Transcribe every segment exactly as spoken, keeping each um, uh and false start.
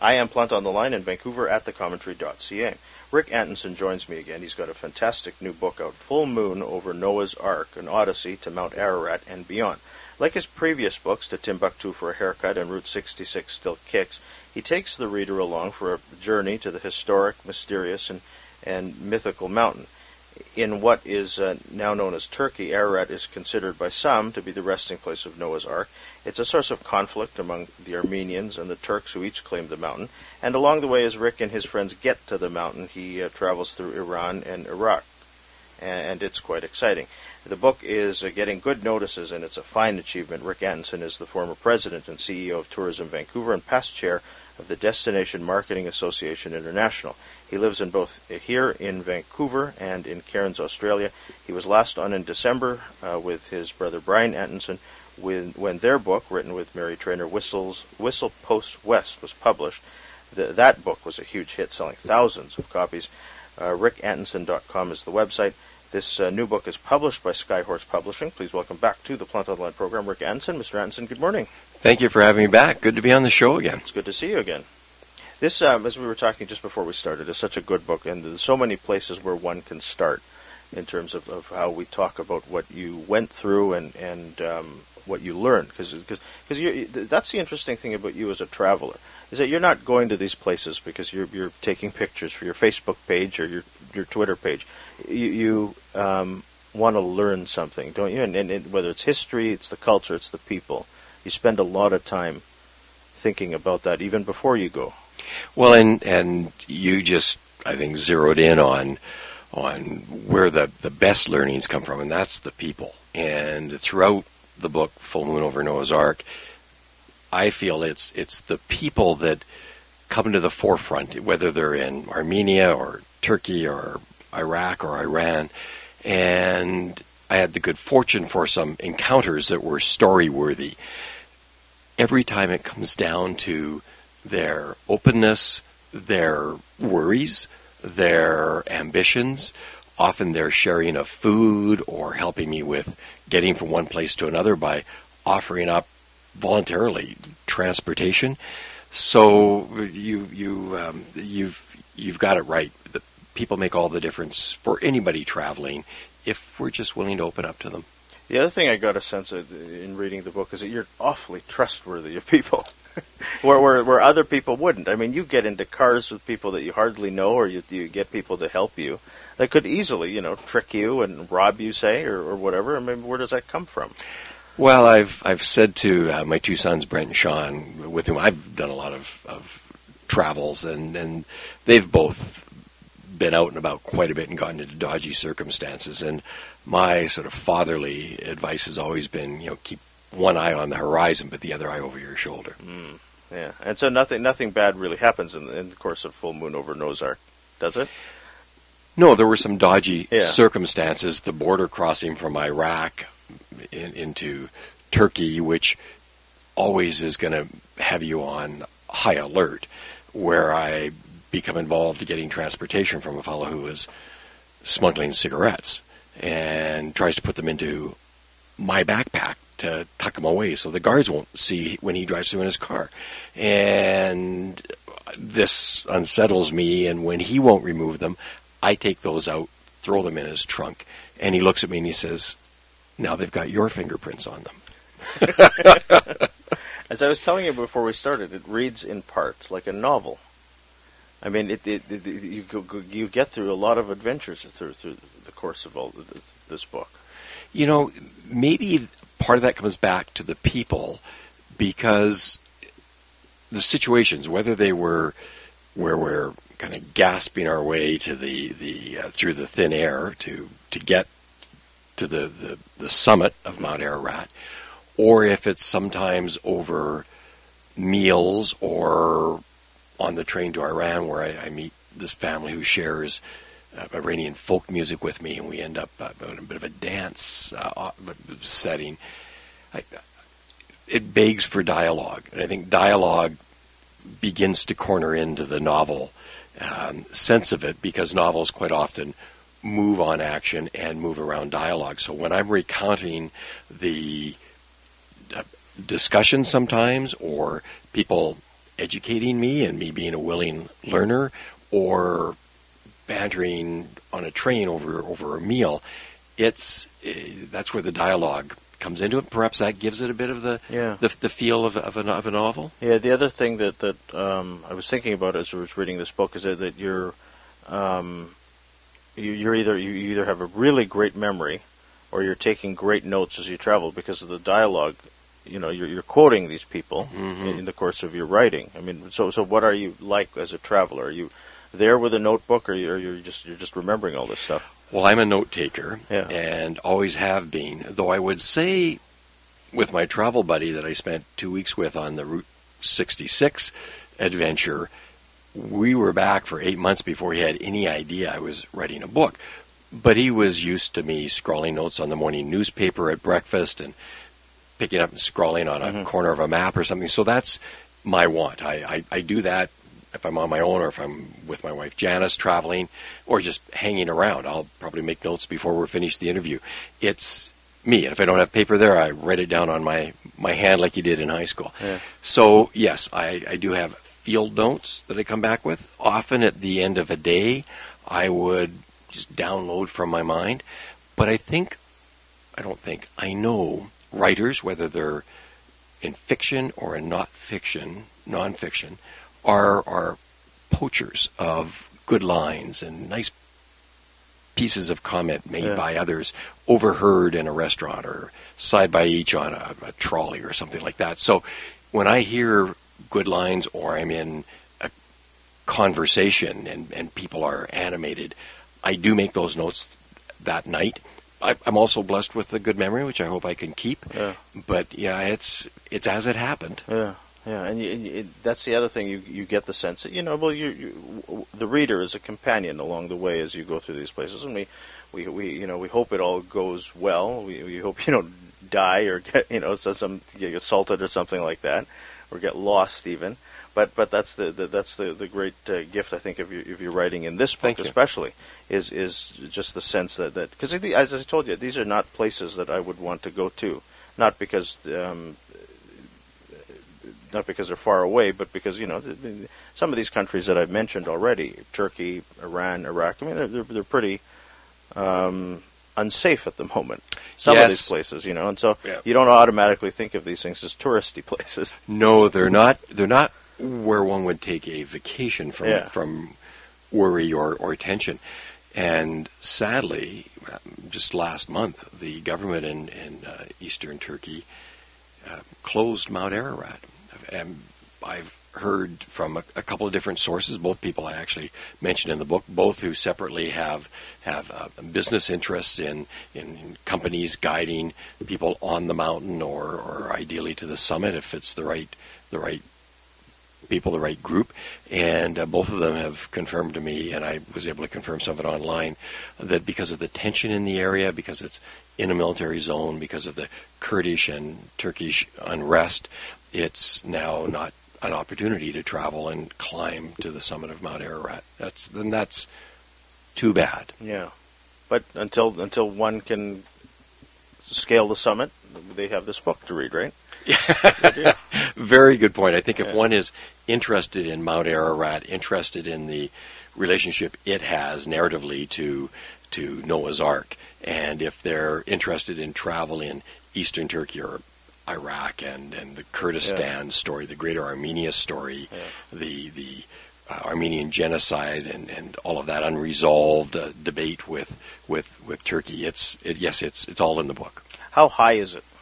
I am Plant on the Line in Vancouver at the commentary dot c a. Rick Antonson joins me again. He's got a fantastic new book out, Full Moon Over Noah's Ark, an Odyssey to Mount Ararat and Beyond. Like his previous books, To Timbuktu for a Haircut and Route sixty-six Still Kicks, he takes the reader along for a journey to the historic, mysterious, and, and mythical mountain. In what is uh, now known as Turkey, Ararat is considered by some to be the resting place of Noah's Ark. It's a source of conflict among the Armenians and the Turks, who each claim the mountain. And along the way, as Rick and his friends get to the mountain, he uh, travels through Iran and Iraq. And it's quite exciting. The book is uh, getting good notices, and it's a fine achievement. Rick Antonson is the former president and C E O of Tourism Vancouver and past chair of the Destination Marketing Association International. He lives in both here in Vancouver and in Cairns, Australia. He was last on in December uh, with his brother Brian Antonson when, when their book, written with Mary Trainor, Whistles, Whistle Post West, was published. The, that book was a huge hit, selling thousands of copies. Uh, rick antonson dot com is the website. This uh, new book is published by Skyhorse Publishing. Please welcome back to the Plant on the Line program, Rick Antonson. Mister Antonson, good morning. Thank you for having me back. Good to be on the show again. It's good to see you again. This, um, as we were talking just before we started, is such a good book, and there's so many places where one can start in terms of, of how we talk about what you went through and, and um, what you learned. Because that's the interesting thing about you as a traveler, is that you're not going to these places because you're you're taking pictures for your Facebook page or your your Twitter page. You, you um, want to learn something, don't you? And, and, and whether it's history, it's the culture, it's the people. You spend a lot of time thinking about that even before you go. Well, and and you just, I think, zeroed in on on where the, the best learnings come from, and that's the people. And throughout the book, Full Moon Over Noah's Ark, I feel it's it's the people that come to the forefront, whether they're in Armenia or Turkey or Iraq or Iran. And I had the good fortune for some encounters that were story-worthy. Every time it comes down to their openness, their worries, their ambitions, often their sharing of food or helping me with getting from one place to another by offering up voluntarily transportation. So you you um, you've you've got it right. The people make all the difference for anybody traveling if we're just willing to open up to them. The other thing I got a sense of in reading the book is that you're awfully trustworthy of people, where, where where other people wouldn't. I mean, you get into cars with people that you hardly know, or you you get people to help you that could easily, you know, trick you and rob you, say, or, or whatever. I mean, where does that come from? Well, I've I've said to uh, my two sons, Brent and Sean, with whom I've done a lot of, of travels, and, and they've both been out and about quite a bit and gotten into dodgy circumstances. And my sort of fatherly advice has always been, you know, keep one eye on the horizon, but the other eye over your shoulder. Mm, yeah, and so nothing nothing bad really happens in, in the course of Full Moon Over Noah's Ark, does it? No, there were some dodgy yeah. circumstances. The border crossing from Iraq in, into Turkey, which always is going to have you on high alert, where I become involved getting transportation from a fellow who is smuggling cigarettes and tries to put them into my backpack to tuck them away so the guards won't see when he drives through in his car. And this unsettles me, and when he won't remove them, I take those out, throw them in his trunk, and he looks at me and he says, "Now they've got your fingerprints on them." As I was telling you before we started, it reads in parts like a novel. I mean, it, it, it, you go, you get through a lot of adventures through through the course of all this, this book. You know, maybe part of that comes back to the people, because the situations, whether they were where we're kind of gasping our way to the the uh, through the thin air to to get to the, the, the summit of Mount Ararat, or if it's sometimes over meals or on the train to Iran, where I, I meet this family who shares uh, Iranian folk music with me, and we end up uh, in a bit of a dance uh, setting. I, it begs for dialogue, and I think dialogue begins to corner into the novel um, sense of it, because novels quite often move on action and move around dialogue. So when I'm recounting the uh, discussion sometimes, or people educating me and me being a willing learner, or bantering on a train over over a meal. It's uh, that's where the dialogue comes into it. Perhaps that gives it a bit of the yeah. the, the feel of, of, a, of a novel. Yeah, the other thing that, that um, I was thinking about as I was reading this book is that, that you're um, you, you're either you either have a really great memory, or you're taking great notes as you travel because of the dialogue. You know, you're, you're quoting these people mm-hmm. in, in the course of your writing. I mean, so so what are you like as a traveler? Are you there with a notebook, or you're you just you're just remembering all this stuff? Well, I'm a note taker, yeah. and always have been. Though I would say, with my travel buddy that I spent two weeks with on the Route sixty-six adventure, we were back for eight months before he had any idea I was writing a book. But he was used to me scrawling notes on the morning newspaper at breakfast and picking up and scrawling on a mm-hmm. corner of a map or something. So that's my want. I, I, I do that if I'm on my own, or if I'm with my wife Janice traveling, or just hanging around. I'll probably make notes before we're finished the interview. It's me, and if I don't have paper there, I write it down on my, my hand like you did in high school. Yeah. So, yes, I, I do have field notes that I come back with. Often at the end of a day, I would just download from my mind. But I think, I don't think, I know writers, whether they're in fiction or in not fiction, non-fiction, are are poachers of good lines and nice pieces of comment made yeah. by others, overheard in a restaurant or side by each on a, a trolley or something like that. So when I hear good lines, or I'm in a conversation and, and people are animated, I do make those notes that night. I, I'm also blessed with a good memory, which I hope I can keep. Yeah. But yeah, it's it's as it happened. Yeah. Yeah, and, you, and you, that's the other thing. You you get the sense that, you know, well, you, you the reader is a companion along the way as you go through these places, and we, we, we you know we hope it all goes well. We we hope you don't die or get you know so some get assaulted or something like that, or get lost even. But but that's the, the that's the the great uh, gift, I think, of your of your writing in this book especially is is just the sense that that because as I told you, these are not places that I would want to go to, not because. Um, Not because they're far away, but because, you know, some of these countries that I've mentioned already, Turkey, Iran, Iraq, I mean, they're, they're pretty um, unsafe at the moment. Some yes. of these places, you know, and so yeah. you don't automatically think of these things as touristy places. No, they're not. They're not where one would take a vacation from yeah. from worry or, or tension. And sadly, just last month, the government in, in uh, eastern Turkey uh, closed Mount Ararat. And I've heard from a, a couple of different sources, both people I actually mentioned in the book, both who separately have have uh, business interests in, in, in companies guiding people on the mountain, or, or ideally to the summit if it's the right the right people, the right group. And uh, both of them have confirmed to me, and I was able to confirm some of it online, that because of the tension in the area, because it's in a military zone, because of the Kurdish and Turkish unrest, it's now not an opportunity to travel and climb to the summit of Mount Ararat. That's then that's too bad. Yeah, but until until one can scale the summit, they have this book to read, right? Yeah. Very good point. I think if yeah. one is interested in Mount Ararat, interested in the relationship it has narratively to to Noah's Ark, and if they're interested in travel in eastern Turkey or Iraq and, and the Kurdistan yeah. story, the Greater Armenia story, yeah. the the uh, Armenian genocide, and, and all of that unresolved uh, debate with with with Turkey. It's it, yes, it's it's all in the book. How high is it?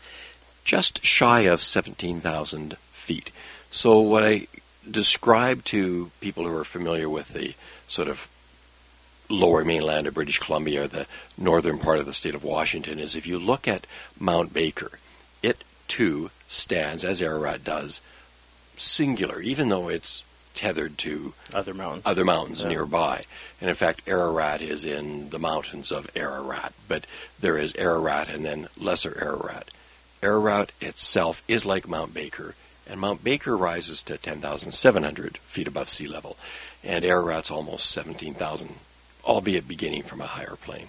Just shy of seventeen thousand feet. So what I describe to people who are familiar with the sort of lower mainland of British Columbia, the northern part of the state of Washington, is if you look at Mount Baker, it too stands, as Ararat does, singular, even though it's tethered to other mountains, other mountains yeah. nearby. And in fact, Ararat is in the mountains of Ararat, but there is Ararat and then Lesser Ararat. Ararat itself is like Mount Baker, and Mount Baker rises to ten thousand seven hundred feet above sea level, and Ararat's almost seventeen thousand, albeit beginning from a higher plane.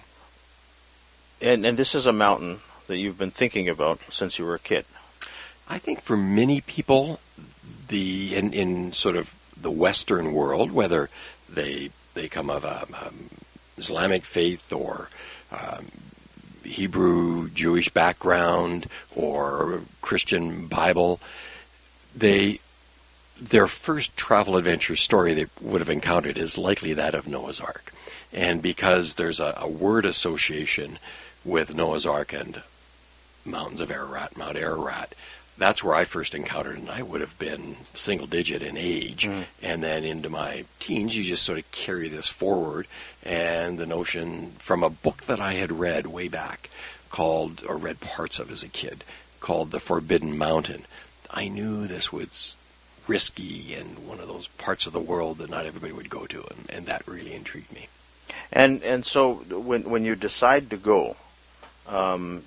And and this is a mountain that you've been thinking about since you were a kid. I think for many people, the in, in sort of the Western world, whether they they come of a um, Islamic faith or um, Hebrew Jewish background or Christian Bible, they their first travel adventure story they would have encountered is likely that of Noah's Ark. And because there's a, a word association with Noah's Ark and mountains of Ararat, Mount Ararat, that's where I first encountered it, and I would have been single digit in age. Mm. And then into my teens, you just sort of carry this forward, and the notion from a book that I had read way back called, or read parts of as a kid, called The Forbidden Mountain. I knew this was risky and one of those parts of the world that not everybody would go to, and, and that really intrigued me. And and so when when you decide to go, um,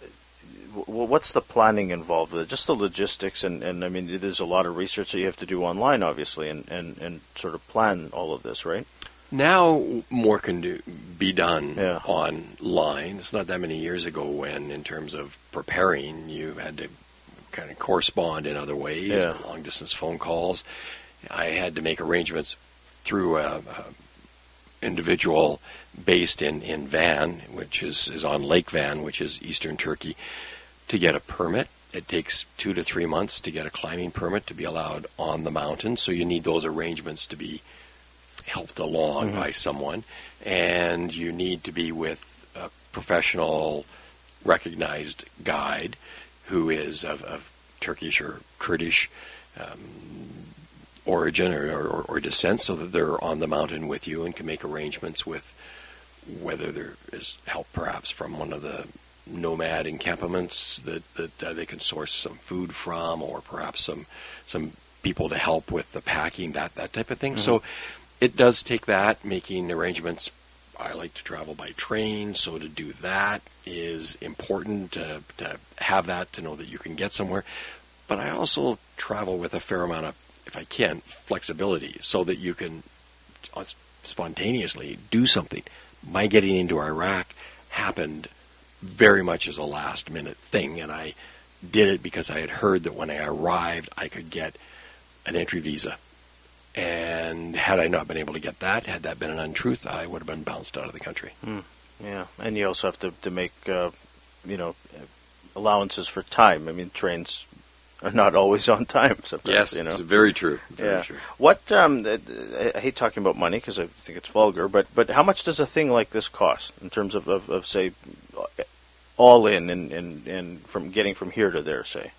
w- what's the planning involved with it? Just the logistics, and, and I mean, there's a lot of research that you have to do online, obviously, and, and, and sort of plan all of this, right? Now more can do, be done yeah. online. It's not that many years ago when, in terms of preparing, you had to kind of correspond in other ways, yeah. long-distance phone calls. I had to make arrangements through a, a individual based in, in Van, which is, is on Lake Van, which is eastern Turkey, to get a permit. It takes two to three months to get a climbing permit to be allowed on the mountain, so you need those arrangements to be helped along mm-hmm. by someone, and you need to be with a professional, recognized guide who is of, of Turkish or Kurdish um, origin or, or, or descent, so that they're on the mountain with you and can make arrangements with whether there is help perhaps from one of the nomad encampments that, that uh, they can source some food from, or perhaps some some people to help with the packing, that, that type of thing. Mm-hmm. So it does take that, making arrangements. I like to travel by train, so to do that is important, to, to have that, to know that you can get somewhere. But I also travel with a fair amount of, if I can, flexibility, so that you can spontaneously do something. My getting into Iraq happened very much as a last-minute thing, and I did it because I had heard that when I arrived, I could get an entry visa. And had I not been able to get that, had that been an untruth, I would have been bounced out of the country. Mm, yeah, and you also have to, to make, uh, you know, allowances for time. I mean, trains are not always on time sometimes. Yes, you know? It's very true. Very yeah. true. What, um, I hate talking about money because I think it's vulgar, but, but how much does a thing like this cost in terms of, of, of say, all in and, and, and from getting from here to there, say?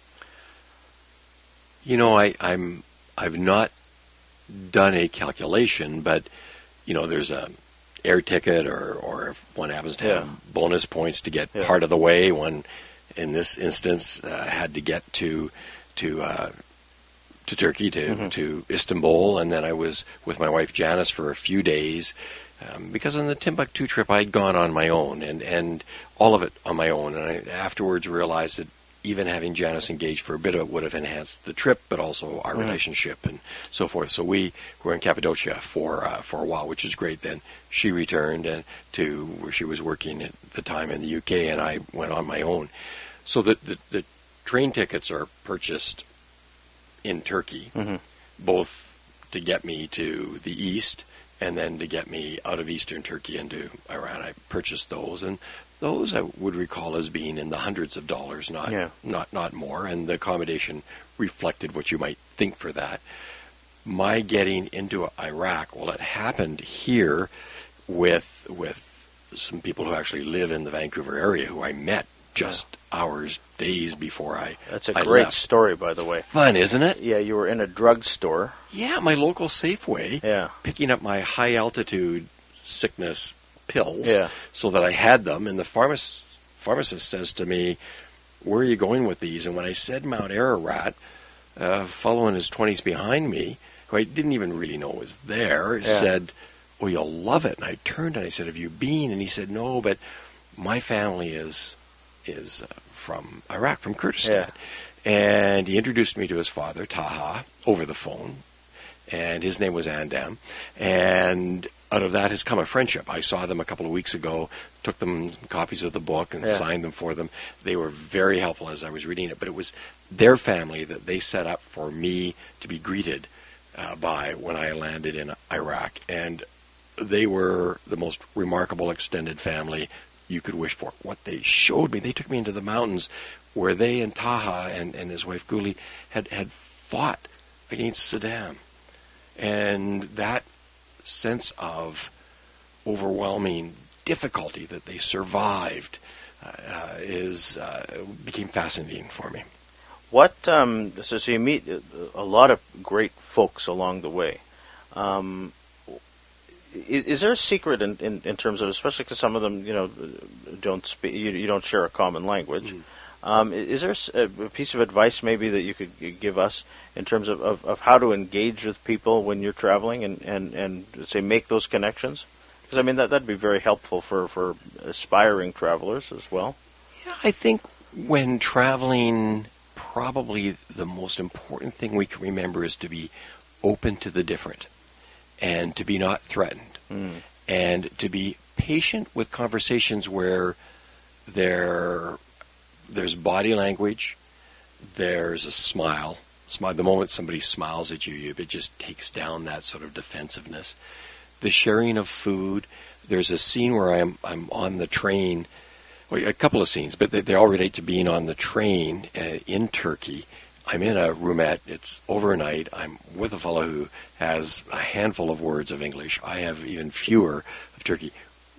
You know, I, I'm, I've not done a calculation, but you know, there's a air ticket, or, or if one happens to yeah. have bonus points to get yeah. part of the way. One, in this instance, uh, had to get to to uh, to Turkey, to mm-hmm. to Istanbul, and then I was with my wife Janice for a few days, um, because on the Timbuktu trip I'd gone on my own, and, and all of it on my own, and I afterwards realized that even having Janice engaged for a bit of it would have enhanced the trip, but also our mm. relationship and so forth. So we were in Cappadocia for uh, for a while, which is great. Then she returned and to where she was working at the time in the U K, and I went on my own. So the the, the train tickets are purchased in Turkey, mm-hmm. both to get me to the east and then to get me out of eastern Turkey into Iran. I purchased those, and those I would recall as being in the hundreds of dollars, not yeah. not not more, and the accommodation reflected what you might think for that. My getting into Iraq, well, it happened here with with some people who actually live in the Vancouver area who I met just yeah. hours, days before I That's a I great left. story, by the way. Fun, isn't it? Yeah, you were in a drugstore. Yeah, my local Safeway, yeah. picking up my high-altitude sickness pills yeah. so that I had them, and the pharmacist, pharmacist says to me, where are you going with these? And when I said Mount Ararat, uh, fellow in his twenties behind me, who I didn't even really know was there, yeah. said, oh, you'll love it. And I turned and I said, have you been? And he said, no, but my family is is uh, from Iraq, from Kurdistan. Yeah. And he introduced me to his father, Taha, over the phone. and his name was Andam. And out of that has come a friendship. I saw them a couple of weeks ago, took them copies of the book and yeah. signed them for them. They were very helpful as I was reading it, but it was their family that they set up for me to be greeted uh, by when I landed in Iraq. And they were the most remarkable extended family you could wish for. What they showed me, they took me into the mountains where they and Taha and, and his wife Guli had, had fought against Saddam. And that sense of overwhelming difficulty that they survived uh, is uh, became fascinating for me. What um, so, so you meet a lot of great folks along the way. Um, is, is there a secret in, in, in terms of, especially because some of them, you know, don't speak, you, you don't share a common language. Mm. Um, is there a, a piece of advice maybe that you could give us in terms of, of, of how to engage with people when you're traveling and, and, and say make those connections? Because I mean that that'd be very helpful for, for aspiring travelers as well. Yeah, I think when traveling, probably the most important thing we can remember is to be open to the different and to be not threatened mm. and to be patient with conversations where there there's body language, there's a smile. Smile. The moment somebody smiles at you, it just takes down that sort of defensiveness. The sharing of food. There's a scene where I'm I'm on the train. Well, a couple of scenes, but they, they all relate to being on the train uh, in Turkey. I'm in a roomette. It's overnight. I'm with a fellow who has a handful of words of English. I have even fewer of Turkey.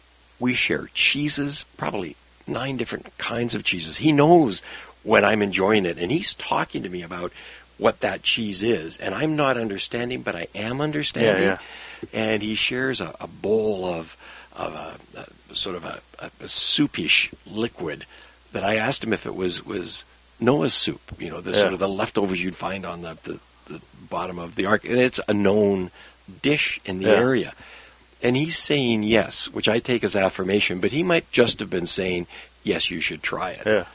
We share cheeses, probably nine different kinds of cheeses. He knows when I'm enjoying it, and he's talking to me about what that cheese is, and I'm not understanding, but I am understanding. Yeah, yeah. And he shares a, a bowl of of a, a sort of a, a, a soupish liquid that I asked him if it was, was Noah's soup, you know, the yeah. sort of the leftovers you'd find on the, the, the bottom of the ark. And it's a known dish in the yeah. area. And he's saying yes, which I take as affirmation, but he might just have been saying, yes, you should try it. Yeah.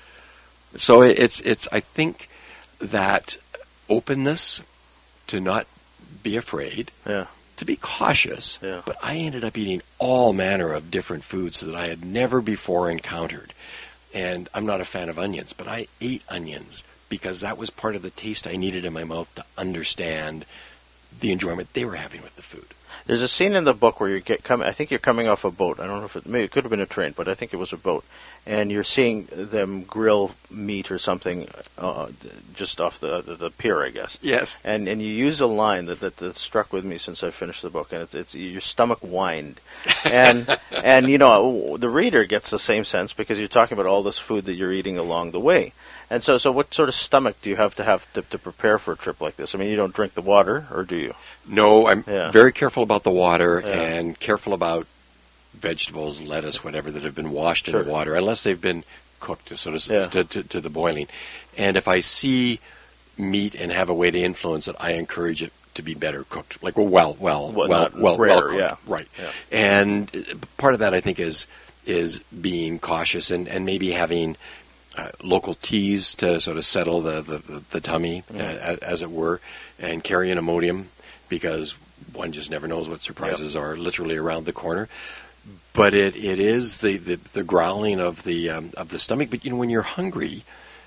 So it, it's, it's, I think that openness to not be afraid, yeah. to be cautious, yeah. but I ended up eating all manner of different foods that I had never before encountered. And I'm not a fan of onions, but I ate onions because that was part of the taste I needed in my mouth to understand the enjoyment they were having with the food. There's a scene in the book where you get coming. I think you're coming off a boat. I don't know if it maybe it could have been a train, but I think it was a boat. And you're seeing them grill meat or something uh, just off the, the the pier, I guess. Yes. And and you use a line that that, that struck with me since I finished the book, and it's, it's your stomach whined, and and you know the reader gets the same sense because you're talking about all this food that you're eating along the way. And so, so what sort of stomach do you have to have to, to prepare for a trip like this? I mean, you don't drink the water, or do you? No, I'm yeah. very careful about the water yeah. and careful about vegetables, lettuce, whatever, that have been washed sure. in the water, unless they've been cooked to sort of yeah. to, to, to the boiling. And if I see meat and have a way to influence it, I encourage it to be better cooked, like well, well, well, well, well, well, rare, well cooked, yeah. right? Yeah. And part of that, I think, is is being cautious and, and maybe having uh, local teas to sort of settle the the, the, the tummy, mm. uh, as it were, and carry an Imodium because one just never knows what surprises yep. are literally around the corner. But it, it is the, the, the growling of the um, of the stomach. But you know, when you're hungry,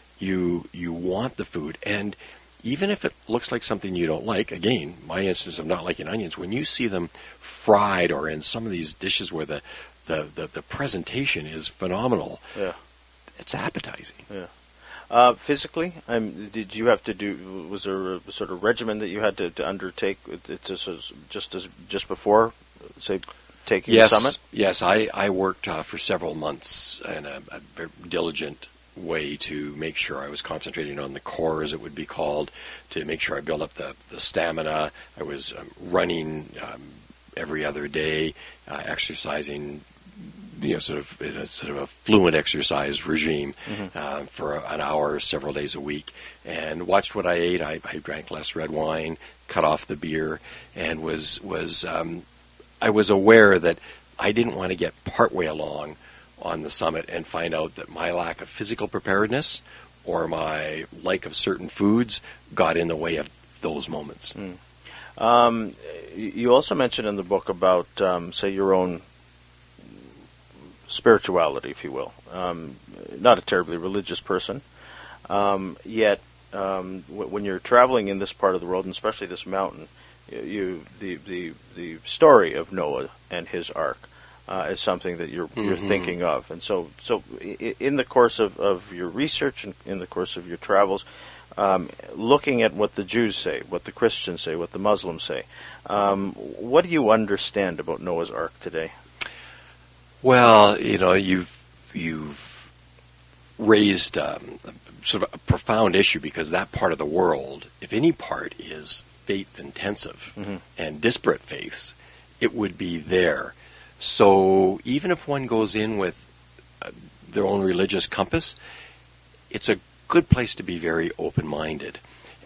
you you want the food, and even if it looks like something you don't like, again, my instance of not liking onions, when you see them fried or in some of these dishes where the the, the, the presentation is phenomenal, yeah. it's appetizing. Yeah. Uh, physically, um, did you have to do? Was there a sort of regimen that you had to, to undertake? It just as just as just before, say, taking yes, the summit? Yes, I I worked uh, for several months in a, a very diligent way to make sure I was concentrating on the core, as it would be called, to make sure I built up the, the stamina. I was um, running um, every other day, uh, exercising, you know, sort of in a sort of a fluent exercise regime mm-hmm. uh, for an hour, several days a week, and watched what I ate. I, I drank less red wine, cut off the beer, and was was um, I was aware that I didn't want to get partway along on the summit and find out that my lack of physical preparedness or my like of certain foods got in the way of those moments. Mm. Um, you also mentioned in the book about, um, say, your own spirituality, if you will. Um, not a terribly religious person, um, yet um, w- when you're traveling in this part of the world, and especially this mountain, you the the the story of Noah and his ark uh, is something that you're you're Mm-hmm. thinking of, and so so i- in the course of, of your research and in the course of your travels. Um, looking at what the Jews say, what the Christians say, what the Muslims say, um, what do you understand about Noah's Ark today? Well, you know, you've you've raised um, sort of a profound issue, because that part of the world, if any part is faith intensive Mm-hmm. and disparate faiths, it would be there. So even if one goes in with uh, their own religious compass, it's a good place to be very open-minded.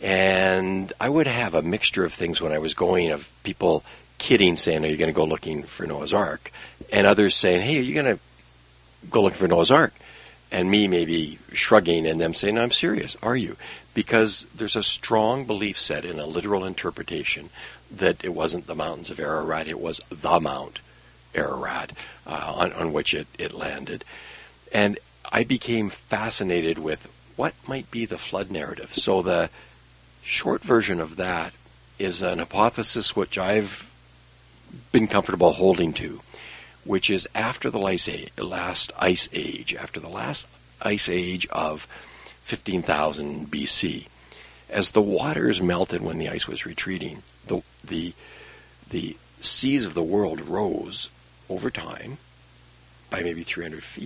And I would have a mixture of things when I was going, of people kidding, saying, are you going to go looking for Noah's Ark? And others saying, hey, are you going to go looking for Noah's Ark? And me maybe shrugging and them saying, I'm serious, are you? Because there's a strong belief set in a literal interpretation that it wasn't the mountains of Ararat, it was the Mount Ararat uh, on, on which it, it landed. And I became fascinated with what might be the flood narrative. So the short version of that is an hypothesis which I've been comfortable holding to, which is after the last ice age, after the last ice age of fifteen thousand B C, as the waters melted when the ice was retreating, the the the seas of the world rose over time by maybe three hundred feet.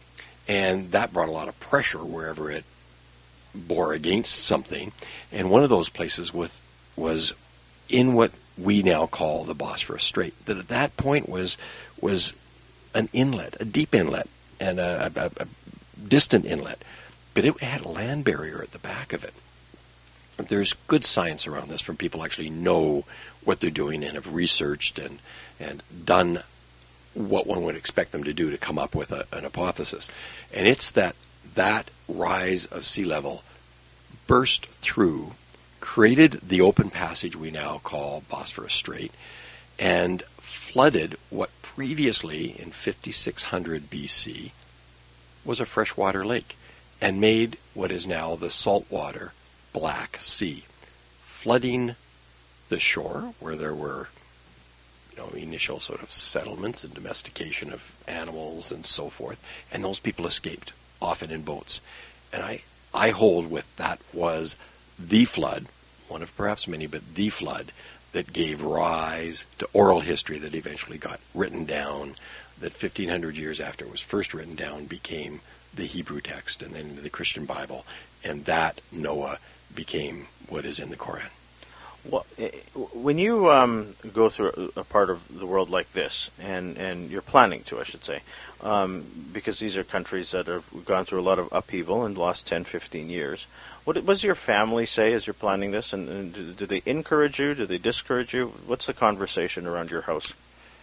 And that brought a lot of pressure wherever it bore against something. And one of those places with, was in what we now call the Bosphorus Strait. That at that point was was an inlet, a deep inlet, and a, a, a distant inlet. But it had a land barrier at the back of it. There's good science around this from people who actually know what they're doing and have researched and, and done what one would expect them to do to come up with a, an hypothesis. And it's that that rise of sea level burst through, created the open passage we now call Bosphorus Strait, and flooded what previously in fifty-six hundred B C was a freshwater lake, and made what is now the saltwater Black Sea, flooding the shore where there were, you know, initial sort of settlements and domestication of animals and so forth, and those people escaped, often in boats. And I, I hold with that was the flood, one of perhaps many, but the flood that gave rise to oral history that eventually got written down, that fifteen hundred years after it was first written down became the Hebrew text and then the Christian Bible, and that Noah became what is in the Koran. Well, when you um, go through a part of the world like this, and, and you're planning to, I should say, um, because these are countries that have gone through a lot of upheaval in the last ten, fifteen years, what does your family say as you're planning this? And, and do, do they encourage you? Do they discourage you? What's the conversation around your house?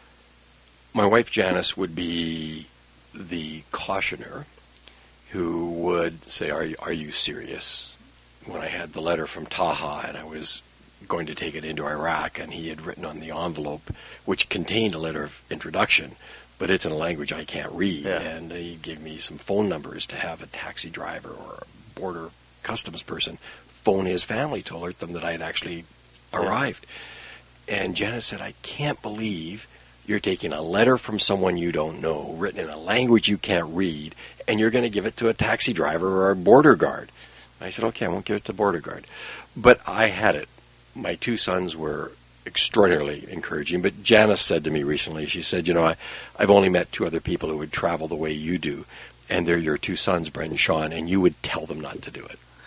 My wife Janice would be the cautioner who would say, are you, are you serious? When I had the letter from Taha and I was going to take it into Iraq, and he had written on the envelope, which contained a letter of introduction, but it's in a language I can't read, yeah. and he gave me some phone numbers to have a taxi driver or a border customs person phone his family to alert them that I had actually arrived. Yeah. And Janice said, I can't believe you're taking a letter from someone you don't know, written in a language you can't read, and you're going to give it to a taxi driver or a border guard. And I said, okay, I won't give it to border guard. But I had it. My two sons were extraordinarily encouraging. But Janice said to me recently, she said, you know, I, I've only met two other people who would travel the way you do, and they're your two sons, Brent and Sean, and you would tell them not to do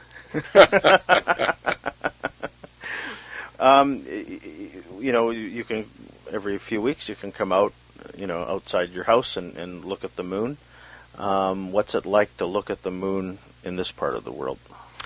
it. um, you know, you can, every few weeks you can come out, you know, outside your house and, and look at the moon. Um, what's it like to look at the moon in this part of the world?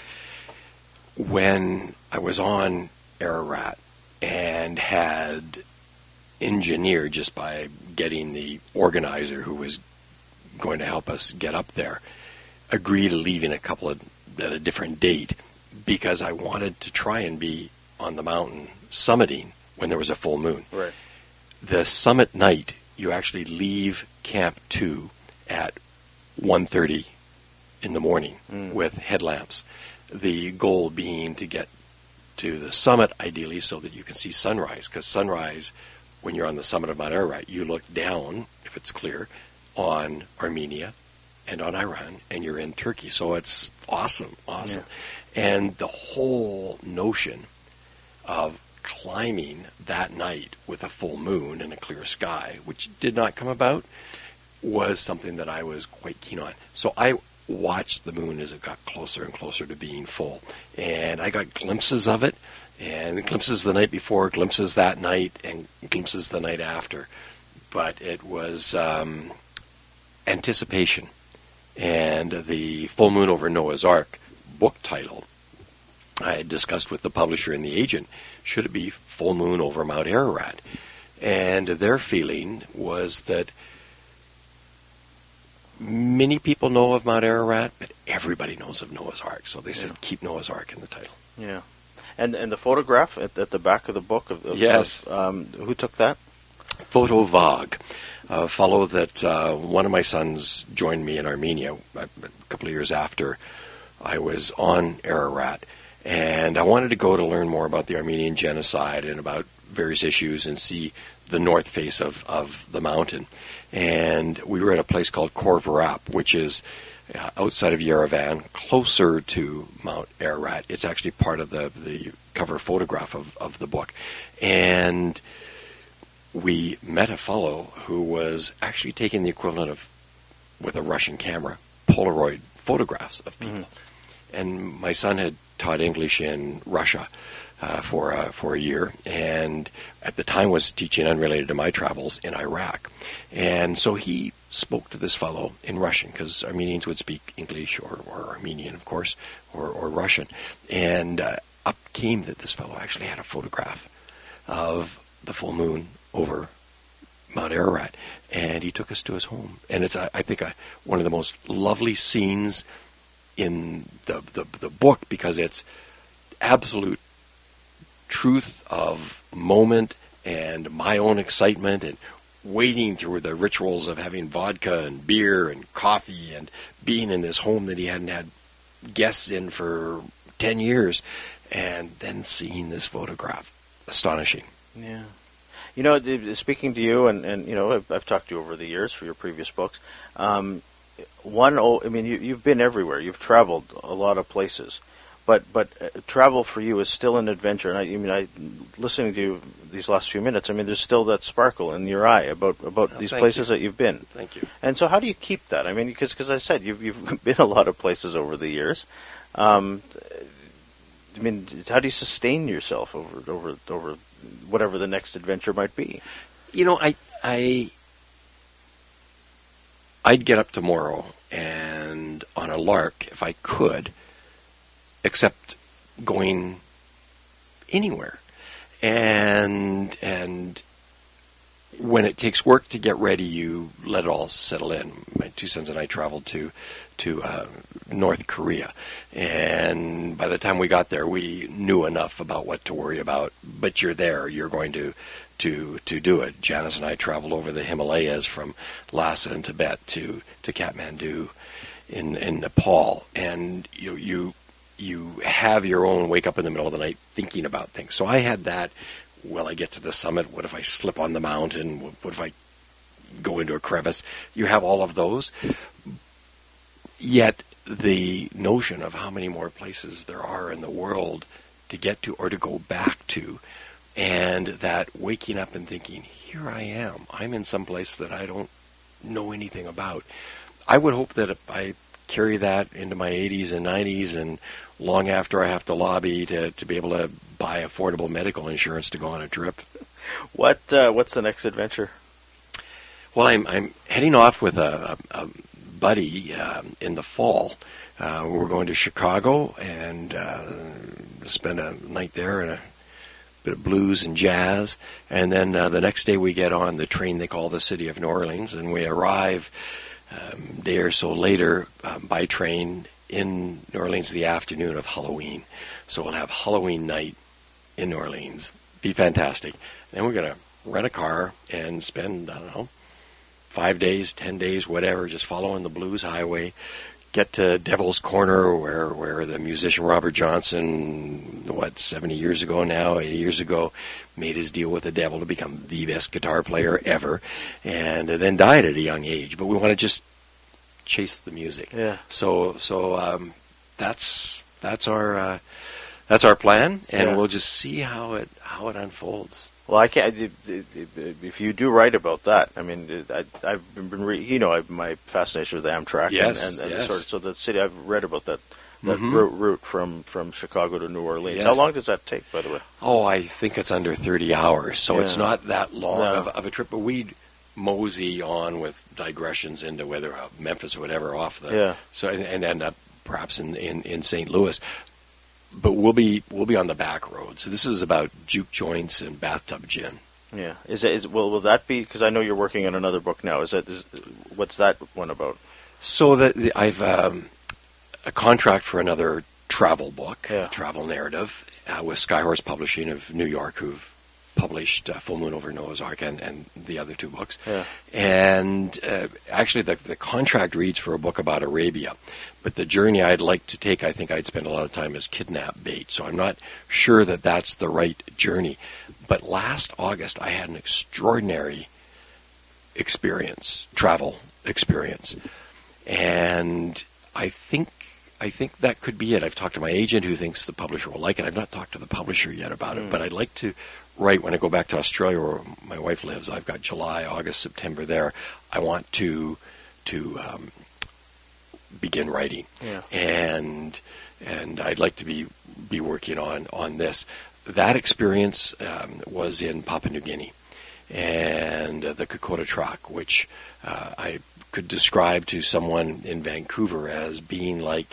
When I was on Ararat and had engineered, just by getting the organizer who was going to help us get up there, agree to leaving a couple of, at a different date, because I wanted to try and be on the mountain summiting when there was a full moon. Right. The summit night, you actually leave Camp two at one thirty in the morning mm. with headlamps. The goal being to get to the summit, ideally, so that you can see sunrise, because sunrise, when you're on the summit of Mount Ararat, you look down, if it's clear, on Armenia and on Iran, and you're in Turkey. So it's awesome, awesome. Yeah. And the whole notion of climbing that night with a full moon and a clear sky, which did not come about, was something that I was quite keen on. So I watched the moon as it got closer and closer to being full. And I got glimpses of it, and glimpses the night before, glimpses that night, and glimpses the night after. But it was um, anticipation. And the Full Moon over Noah's Ark book title, I had discussed with the publisher and the agent, should it be Full Moon over Mount Ararat? And their feeling was that many people know of Mount Ararat, but everybody knows of Noah's Ark. So they said, yeah. keep Noah's Ark in the title. Yeah. And and the photograph at, at the back of the book, of, of yes. Of, um, who took that? Photo Vogue, a fellow that uh, one of my sons joined me in Armenia a couple of years after I was on Ararat. And I wanted to go to learn more about the Armenian genocide and about various issues and see the north face of, of the mountain. And we were at a place called Khor Virap, which is uh, outside of Yerevan, closer to Mount Ararat. It's actually part of the, the cover photograph of, of the book. And we met a fellow who was actually taking the equivalent of, with a Russian camera, Polaroid photographs of people. Mm-hmm. And my son had taught English in Russia uh, for uh, for a year, and at the time was teaching unrelated to my travels in Iraq. And so he spoke to this fellow in Russian, because Armenians would speak English or, or Armenian, of course, or, or Russian. And uh, up came that this fellow actually had a photograph of the full moon over Mount Ararat, and he took us to his home. And it's, I, I think, a, one of the most lovely scenes in the, the the book, because it's absolute truth of moment and my own excitement and wading through the rituals of having vodka and beer and coffee and being in this home that he hadn't had guests in for ten years, and then seeing this photograph. Astonishing. Yeah. You know, speaking to you, and, and you know, I've, I've talked to you over the years for your previous books. Um, one, oh, I mean, you, you've been everywhere. You've traveled a lot of places, but but uh, travel for you is still an adventure. And I, I mean, I listening to you these last few minutes, I mean, there's still that sparkle in your eye about about oh, these places you. that you've been. Thank you. And so, how do you keep that? I mean, because because I said you've you've been a lot of places over the years. Um, I mean, how do you sustain yourself over over over whatever the next adventure might be? You know, I I I'd get up tomorrow and on a lark, if I could, except going anywhere. And and when it takes work to get ready, you let it all settle in. My two sons and I traveled to to uh, North Korea, and by the time we got there, we knew enough about what to worry about. But you're there; you're going to to to do it. Janice and I traveled over the Himalayas from Lhasa in Tibet to to Kathmandu in in Nepal, and you you you have your own wake up in the middle of the night thinking about things. So I had that. Will I get to the summit? What if I slip on the mountain? What if I go into a crevice? You have all of those. Yet the notion of how many more places there are in the world to get to or to go back to, and that waking up and thinking, here I am. I'm in some place that I don't know anything about. I would hope that if I carry that into my eighties and nineties and long after I have to lobby to, to be able to buy affordable medical insurance to go on a trip. What uh, what's the next adventure? Well, I'm I'm heading off with a, a, a buddy uh, in the fall. Uh, we're going to Chicago and uh, spend a night there and a bit of blues and jazz. And then uh, the next day we get on the train they call the City of New Orleans, and we arrive um, a day or so later um, by train in New Orleans the afternoon of Halloween. So we'll have Halloween night in New Orleans, be fantastic. Then we're going to rent a car and spend, I don't know, five days, ten days, whatever, just following the blues highway. Get to Devil's Corner, where where the musician Robert Johnson, what, seventy years ago now, eighty years ago, made his deal with the devil to become the best guitar player ever, and then died at a young age. But we want to just chase the music. Yeah. So so um, that's that's our uh, that's our plan, and Yeah. we'll just see how it how it unfolds. Well, I can't. If you do write about that, I mean, I, I've been, re, you know, I've, my fascination with Amtrak, Yes, and, and, and yes. sort of, so the city. I've read about that that Mhm. route, route from, from Chicago to New Orleans. Yes. How long does that take, by the way? Oh, I think it's under thirty hours, so Yeah. it's not that long No. of, of a trip. But we'd mosey on with digressions into whether uh, Memphis or whatever off the Yeah. so and, and end up perhaps in, in, in Saint Louis. But we'll be we'll be on the back roads. So this is about juke joints and bathtub gin. Yeah. Is it? Is will will that be? Because I know you're working on another book now. Is that? Is, what's that one about? So that the, I've um, a contract for another travel book, Yeah. travel narrative, uh, with Skyhorse Publishing of New York, who've published uh, Full Moon Over Noah's Ark and, and the other two books. Yeah. And uh, actually, the, the contract reads for a book about Arabia, but the journey I'd like to take, I think I'd spend a lot of time as kidnap bait. So I'm not sure that that's the right journey. But last August, I had an extraordinary experience, travel experience, and I think I think that could be it. I've talked to my agent, who thinks the publisher will like it. I've not talked to the publisher yet about Mm. it, but I'd like to write when I go back to Australia, where my wife lives. I've got July, August, September there. I want to to um, begin writing, Yeah. and and I'd like to be be working on on this. That experience um, was in Papua New Guinea, and uh, the Kokoda Track, which uh, I could describe to someone in Vancouver as being like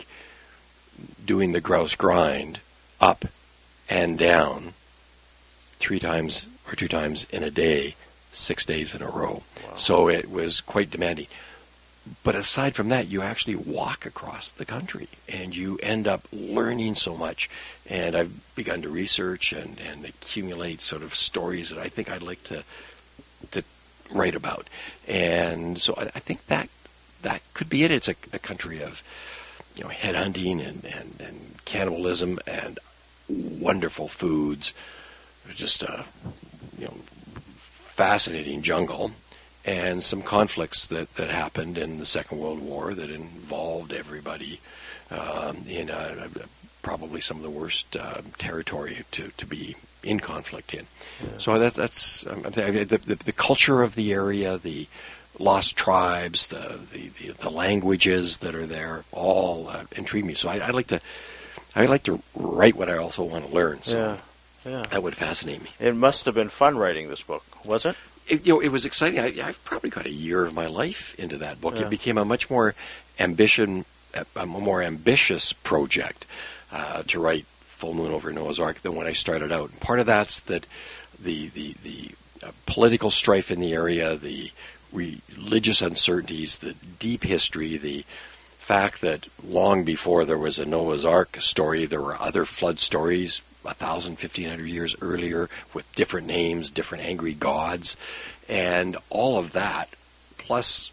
doing the grouse grind up and down three times or two times in a day, six days in a row. Wow. So it was quite demanding. But aside from that, you actually walk across the country, and you end up learning so much. And I've begun to research and, and accumulate sort of stories that I think I'd like to to write about. And so I, I think that that could be it. It's a, a country of, you know, headhunting and, and, and cannibalism and wonderful foods. Just a, you know, fascinating jungle. And some conflicts that, that happened in the Second World War that involved everybody um, in uh, probably some of the worst uh, territory to, to be in conflict in. Yeah. So So that's that's um, the, the the culture of the area, the lost tribes, the the, the, the languages that are there, all uh, intrigue me. So I, I like to I like to write what I also want to learn. So yeah. Yeah. that would fascinate me. It must have been fun writing this book, was it? It, you know, it was exciting. I, I've probably got a year of my life into that book. Yeah. It became a much more ambition, a more ambitious project uh, to write Full Moon Over Noah's Ark than when I started out. And part of that's that the the the uh, political strife in the area, the religious uncertainties, the deep history, the fact that long before there was a Noah's Ark story, there were other flood stories a thousand, fifteen hundred years earlier with different names, different angry gods, and all of that, plus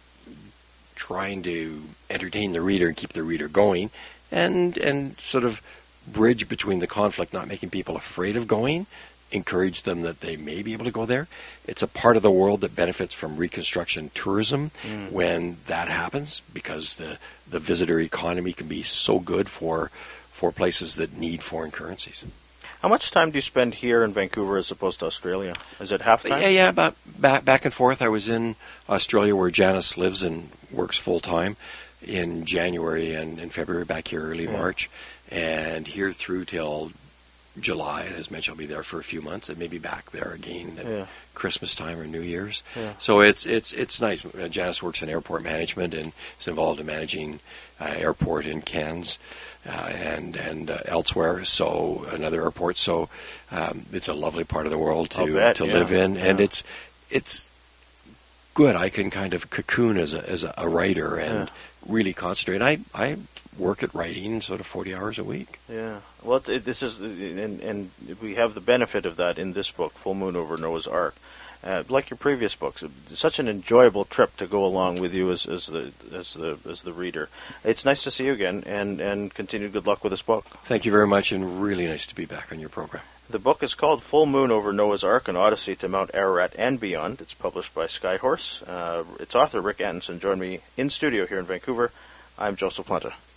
trying to entertain the reader and keep the reader going, and and sort of bridge between the conflict, not making people afraid of going, encourage them that they may be able to go there. It's a part of the world that benefits from reconstruction tourism Mm. when that happens, because the, the visitor economy can be so good for for places that need foreign currencies. How much time do you spend here in Vancouver as opposed to Australia? Is it half time? Yeah, yeah, about back back and forth. I was in Australia, where Janice lives and works full time, in January and in February, back here early Yeah. March, and here through till July. And as mentioned, I'll be there for a few months, and maybe back there again at Yeah. Christmas time or New Year's. Yeah. So it's it's it's nice. Uh, Janice works in airport management and is involved in managing uh, airport in Cairns uh, and and uh, elsewhere. So another airport. So um, it's a lovely part of the world I'll to bet, to yeah. live in, and Yeah. it's it's good. I can kind of cocoon as a as a writer and Yeah. really concentrate. I I work at writing sort of forty hours a week. Yeah. Well, it, it, this is, and, and we have the benefit of that in this book, Full Moon Over Noah's Ark. Uh, like your previous books, such an enjoyable trip to go along with you as, as the as the as the reader. It's nice to see you again, and and continued good luck with this book. Thank you very much, and really nice to be back on your program. The book is called Full Moon Over Noah's Ark, An Odyssey to Mount Ararat and Beyond. It's published by Skyhorse. Uh, its author, Rick Atkinson, joined me in studio here in Vancouver. I'm Joseph Planta.